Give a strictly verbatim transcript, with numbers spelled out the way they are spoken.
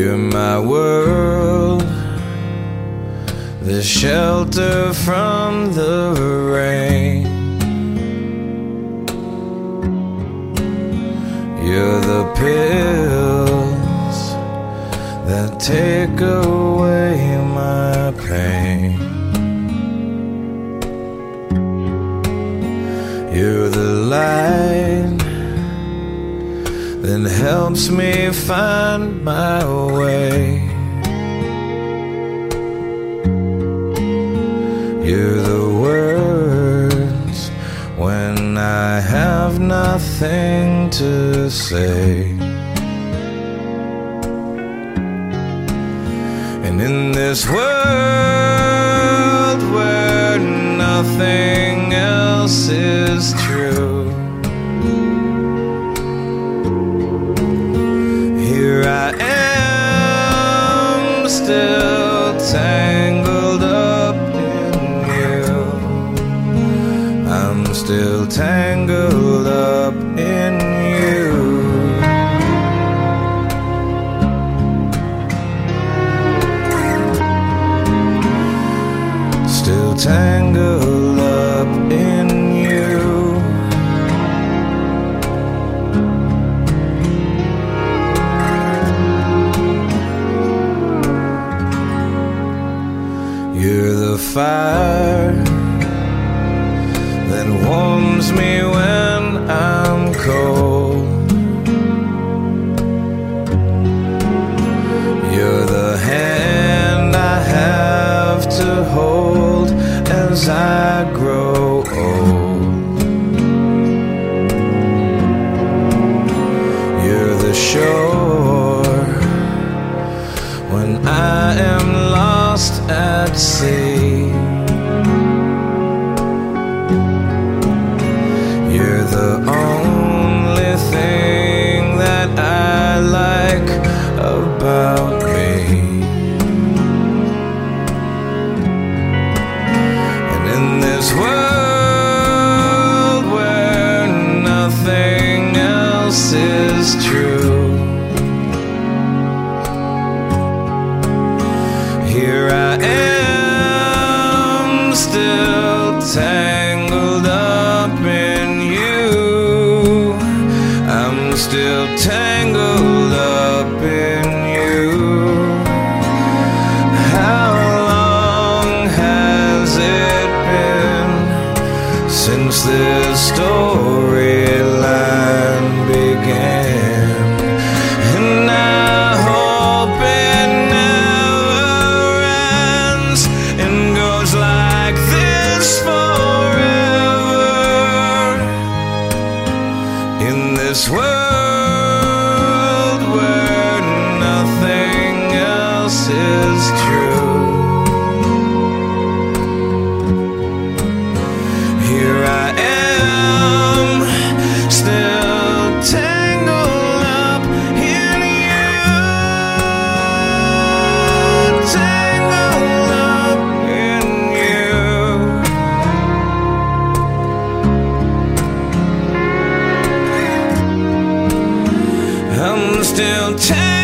You're my world, the shelter from the rain. You're the pills that take away my pain. You're the light that helps me find my way. You're the words when I have nothing to say. And in this world where nothing else is true, here I am, still tangled up in you. I'm still tangled up in you. Still tangled up in you. You're the fire that warms me when I'm cold. You're the hand I have to hold as I grow old. You're the shore when I am lost at sea. You're the only thing that I like about me. And in this world where nothing else is true, here I am, still tangled up in you. I'm still tangled up in you. How long has it been since this storyline began? And I hope it never ends and goes like this forever. In this world where nothing else is true, here I am, still tangled up in you. Tangled up in you. I'm still tangled